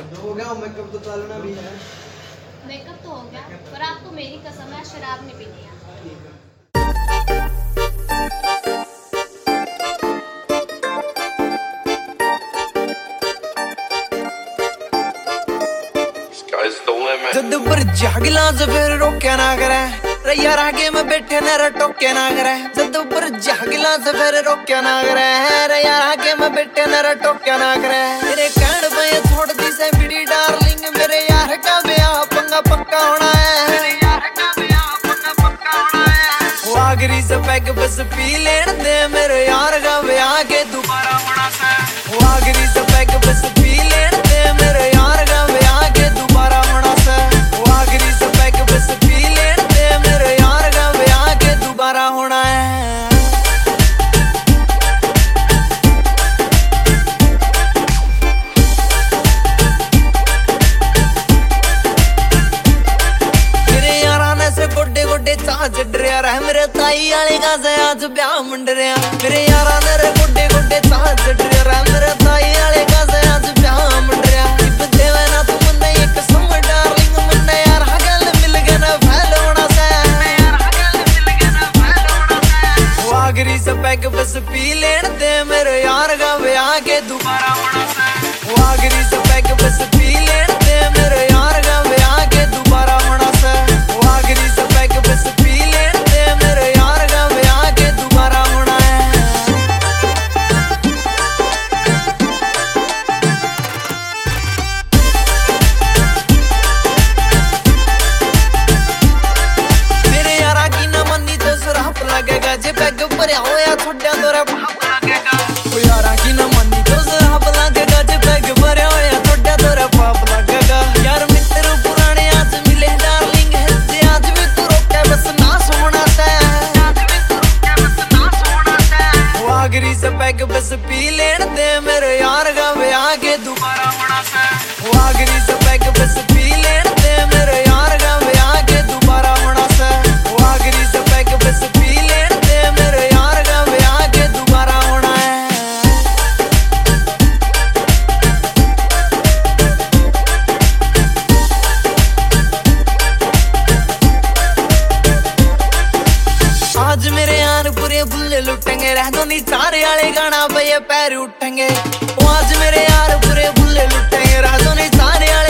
हो गया मेकअप तो चलना भी है। मेकअप तो हो गया, पर आपको मेरी कसम है शराब नहीं पीनी है। जद पर जागला फिर रोके ना करे रे यार आगे में बैठे न टोके ना करे। जद पर जागला फिर रोके ना करे रे यार आगे में बैठे न टोके ना करे। तेरे कहण पे छोड़ दी से बिड़ी डार्लिंग मेरे यार का ब्याह पंगा पक्का होना है। मेरे यार का ब्याह पंगा पक्का होना है। वो आखिरी से पैग बस पी लेन दे मेरे यार का ब्याह के दोबारा होना है। वो आखिरी से पैग बस पी लेन दे मेरे यार का ब्याह के दोबारा होना है। वो आखिरी से पैग बस पी लेन दे मेरे यार का ब्याह के दोबारा होना है। गोडे गोडे चाह चढ़ रहा है मेरे ताई वाले का से आज ब्याह मंड रहा। मेरे यारा ने गोडे गोडे चाह चढ़ रहा है मेरे ताई वाले का से आज ब्याह मंड रहा। इब देवे ना तू मन्ने एक सम डार्लिंग मन्ने यार हगल मिल गए ना फैल होना से। यार हगल मिल गए ना फैल होना से। वो आखिरी से पैग बस पी लेन दे मेरे यार का ब्याह के दोबारा होना से। वो आखिरी से पैग बस पी लेन दे मेरे यार का ब्याह के दोबारा होना से। वो आखिरी से पैग बस पी लेन दे मेरे यार का ब्याह के दोबारा होना है। मेरे यारा की न मन्नी तो सुराप लगेगा जे पैग भरया होया छोड़ा तोरा पाप लगेगा। ओ यारा की न मन्नी तो सुराप लगेगा जे पैग भरया होया छोड़ा तोरा पाप लगेगा। यार मित्र पुराने आज मिले डार्लिंग जे आज भी तू रोके बस ना सोना से। आज भी तू रोके बस ना सोना से। वो आखिरी से पैग बस पी लेन दे मेरे यार का ब्याह के दोबारा होना से। वो आखिरी से पैग बस पी लेन दे मेरे यार का ब्याह के दोबारा होना से। वो आखिरी से पैग बस पी लेन दे मेरे यार का ब्याह के दोबारा होना है। आज मेरे यार पूरे बुल्ले लुटेंगे रह दो नी चारे वाले गाना पे पैर उठेंगे। आज मेरे यार पूरे बुल्ले लुटेंगे रह दो नी चारे वाले